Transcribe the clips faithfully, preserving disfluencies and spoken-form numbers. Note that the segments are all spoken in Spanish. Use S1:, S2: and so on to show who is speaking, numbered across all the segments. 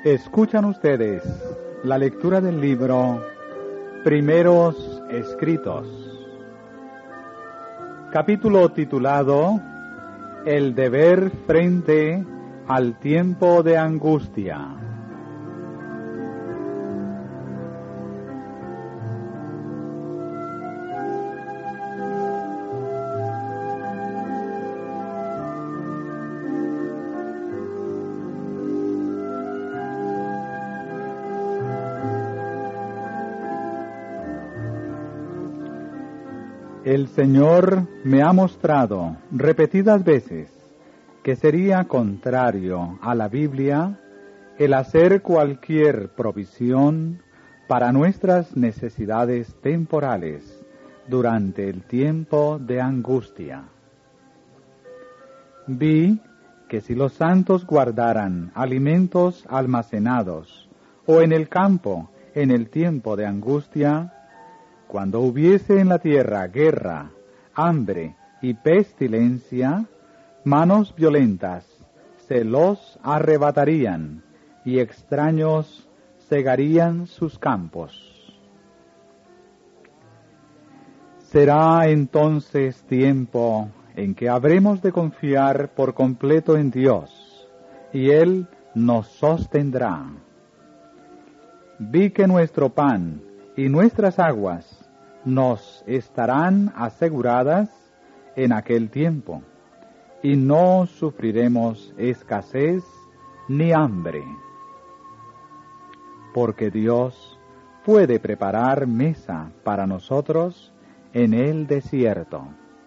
S1: Escuchan ustedes la lectura del libro Primeros Escritos, capítulo titulado El deber frente al tiempo de angustia. El Señor me ha mostrado repetidas veces que sería contrario a la Biblia el hacer cualquier provisión para nuestras necesidades temporales durante el tiempo de angustia. Vi que si los santos guardaran alimentos almacenados o en el campo en el tiempo de angustia, cuando hubiese en la tierra guerra, hambre y pestilencia, manos violentas se los arrebatarían y extraños cegarían sus campos. Será entonces tiempo en que habremos de confiar por completo en Dios, y Él nos sostendrá. Vi que nuestro pan y nuestras aguas nos estarán aseguradas en aquel tiempo, y no sufriremos escasez ni hambre, porque Dios puede preparar mesa para nosotros en el desierto.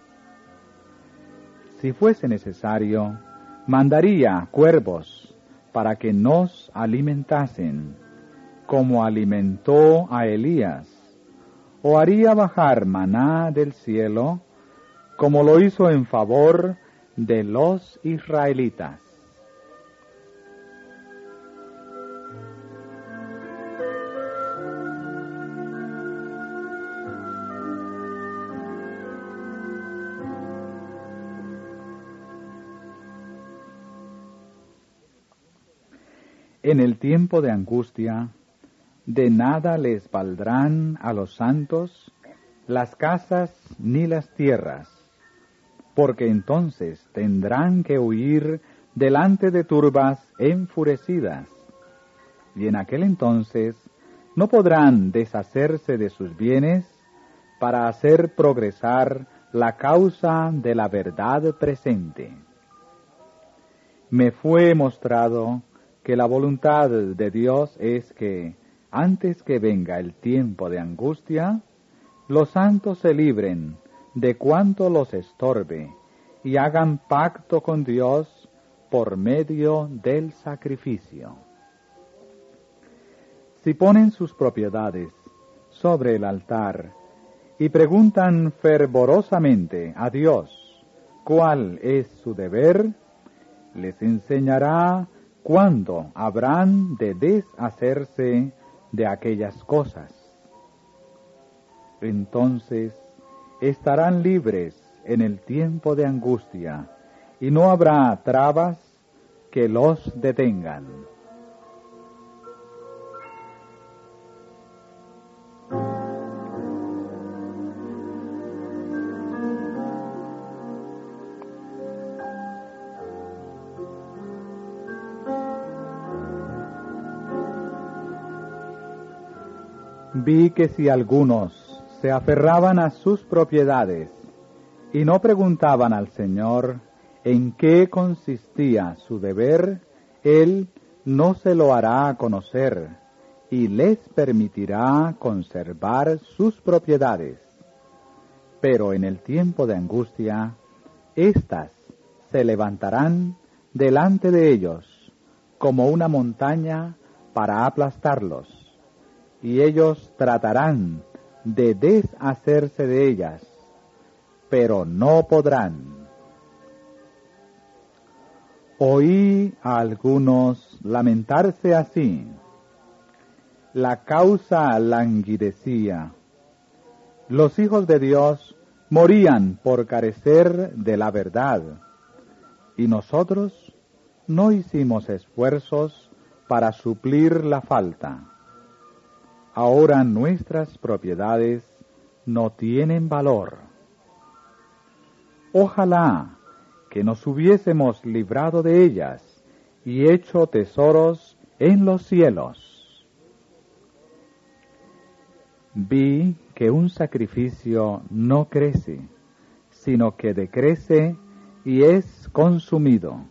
S1: Si fuese necesario, mandaría cuervos para que nos alimentasen, como alimentó a Elías, o haría bajar maná del cielo, como lo hizo en favor de los israelitas. En el tiempo de angustia, de nada les valdrán a los santos las casas ni las tierras, porque entonces tendrán que huir delante de turbas enfurecidas, y en aquel entonces no podrán deshacerse de sus bienes para hacer progresar la causa de la verdad presente. Me fue mostrado que la voluntad de Dios es que, antes que venga el tiempo de angustia, los santos se libren de cuanto los estorbe y hagan pacto con Dios por medio del sacrificio. Si ponen sus propiedades sobre el altar y preguntan fervorosamente a Dios cuál es su deber, les enseñará cuándo habrán de deshacerse de aquellas cosas. Entonces estarán libres en el tiempo de angustia, y no habrá trabas que los detengan. Vi que si algunos se aferraban a sus propiedades y no preguntaban al Señor en qué consistía su deber, Él no se lo hará conocer y les permitirá conservar sus propiedades. Pero en el tiempo de angustia, éstas se levantarán delante de ellos como una montaña para aplastarlos, y ellos tratarán de deshacerse de ellas, pero no podrán. Oí a algunos lamentarse así: la causa languidecía. Los hijos de Dios morían por carecer de la verdad, y nosotros no hicimos esfuerzos para suplir la falta. Ahora nuestras propiedades no tienen valor. Ojalá que nos hubiésemos librado de ellas y hecho tesoros en los cielos. Vi que un sacrificio no crece, sino que decrece y es consumido.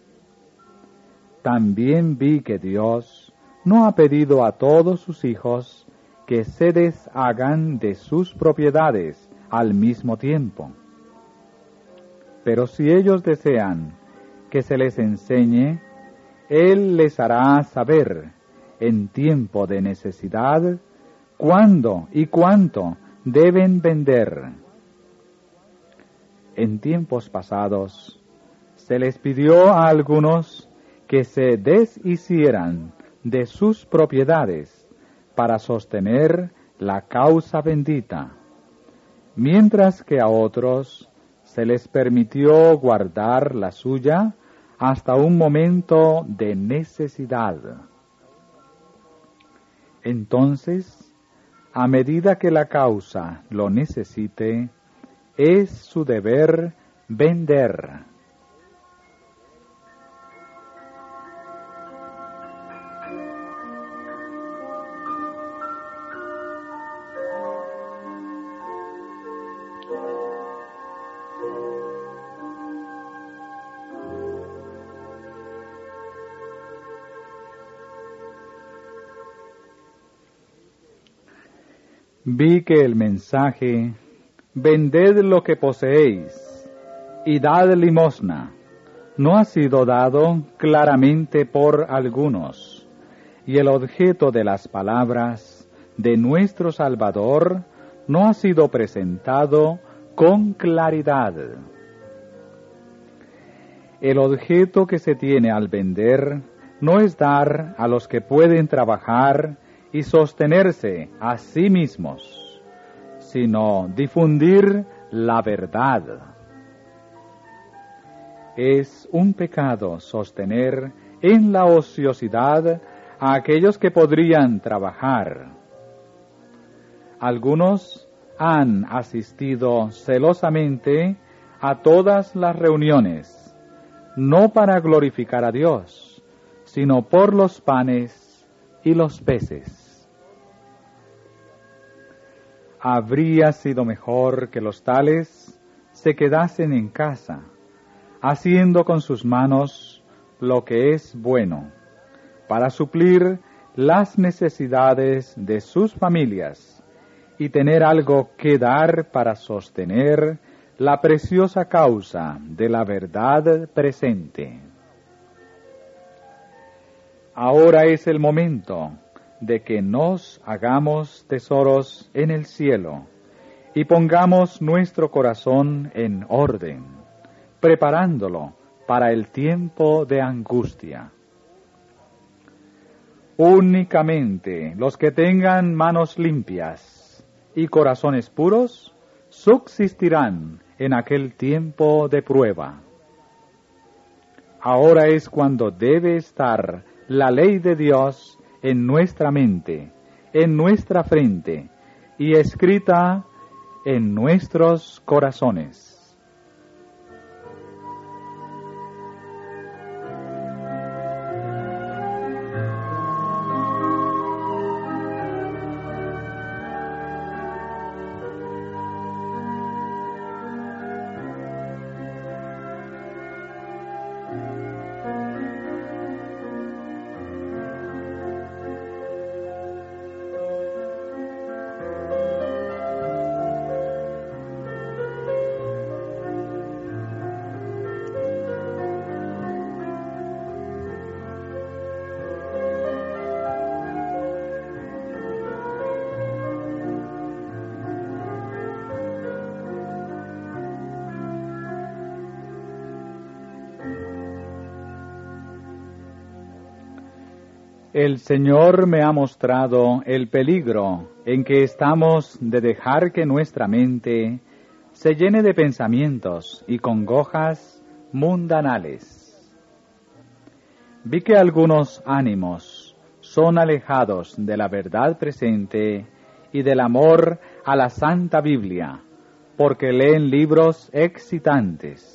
S1: También vi que Dios no ha pedido a todos sus hijos que se deshagan de sus propiedades al mismo tiempo. Pero si ellos desean que se les enseñe, Él les hará saber en tiempo de necesidad cuándo y cuánto deben vender. En tiempos pasados se les pidió a algunos que se deshicieran de sus propiedades para sostener la causa bendita, mientras que a otros se les permitió guardar la suya hasta un momento de necesidad. Entonces, a medida que la causa lo necesite, es su deber vender. Vi que el mensaje, vended lo que poseéis y dad limosna, no ha sido dado claramente por algunos, y el objeto de las palabras de nuestro Salvador no ha sido presentado con claridad. El objeto que se tiene al vender no es dar a los que pueden trabajar y sostenerse a sí mismos, sino difundir la verdad. Es un pecado sostener en la ociosidad a aquellos que podrían trabajar. Algunos han asistido celosamente a todas las reuniones, no para glorificar a Dios, sino por los panes y los peces. Habría sido mejor que los tales se quedasen en casa, haciendo con sus manos lo que es bueno, para suplir las necesidades de sus familias y tener algo que dar para sostener la preciosa causa de la verdad presente. Ahora es el momento de que nos hagamos tesoros en el cielo y pongamos nuestro corazón en orden, preparándolo para el tiempo de angustia. Únicamente los que tengan manos limpias y corazones puros subsistirán en aquel tiempo de prueba. Ahora es cuando debe estar la ley de Dios en nuestra mente, en nuestra frente y escrita en nuestros corazones. El Señor me ha mostrado el peligro en que estamos de dejar que nuestra mente se llene de pensamientos y congojas mundanales. Vi que algunos ánimos son alejados de la verdad presente y del amor a la Santa Biblia, porque leen libros excitantes.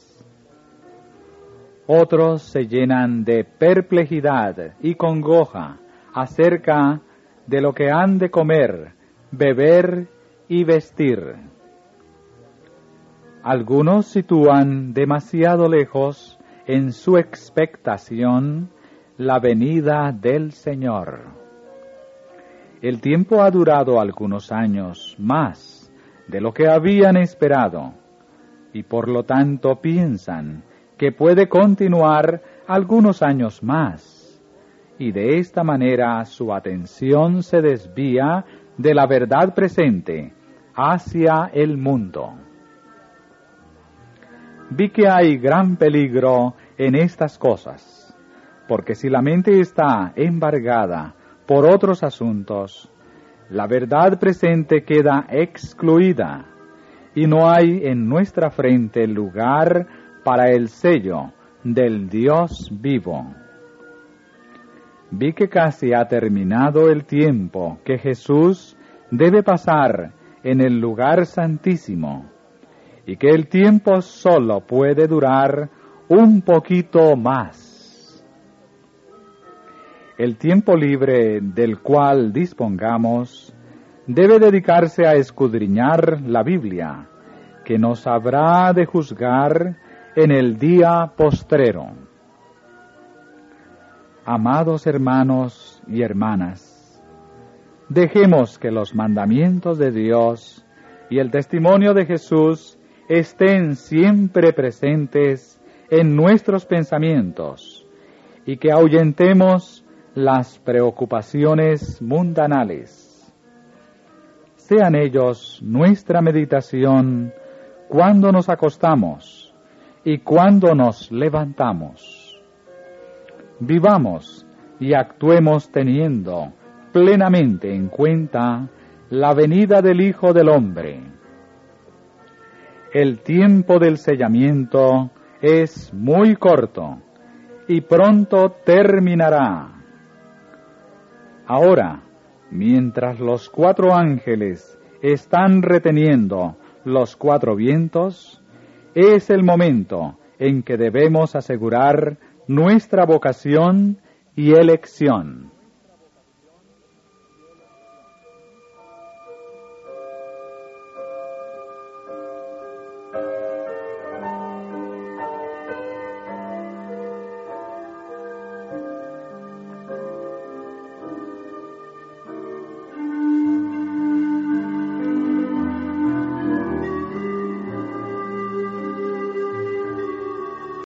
S1: Otros se llenan de perplejidad y congoja acerca de lo que han de comer, beber y vestir. Algunos sitúan demasiado lejos en su expectación la venida del Señor. El tiempo ha durado algunos años más de lo que habían esperado, y por lo tanto piensan que puede continuar algunos años más, y de esta manera su atención se desvía de la verdad presente hacia el mundo. Vi que hay gran peligro en estas cosas, porque si la mente está embargada por otros asuntos, la verdad presente queda excluida, y no hay en nuestra frente lugar para el sello del Dios vivo. Vi que casi ha terminado el tiempo que Jesús debe pasar en el lugar santísimo, y que el tiempo solo puede durar un poquito más. El tiempo libre del cual dispongamos debe dedicarse a escudriñar la Biblia, que nos habrá de juzgar en el día postrero. Amados hermanos y hermanas, dejemos que los mandamientos de Dios y el testimonio de Jesús estén siempre presentes en nuestros pensamientos, y que ahuyentemos las preocupaciones mundanales. Sean ellos nuestra meditación cuando nos acostamos y cuando nos levantamos. Vivamos y actuemos teniendo plenamente en cuenta la venida del Hijo del Hombre. El tiempo del sellamiento es muy corto y pronto terminará. Ahora, mientras los cuatro ángeles están reteniendo los cuatro vientos, es el momento en que debemos asegurar nuestra vocación y elección.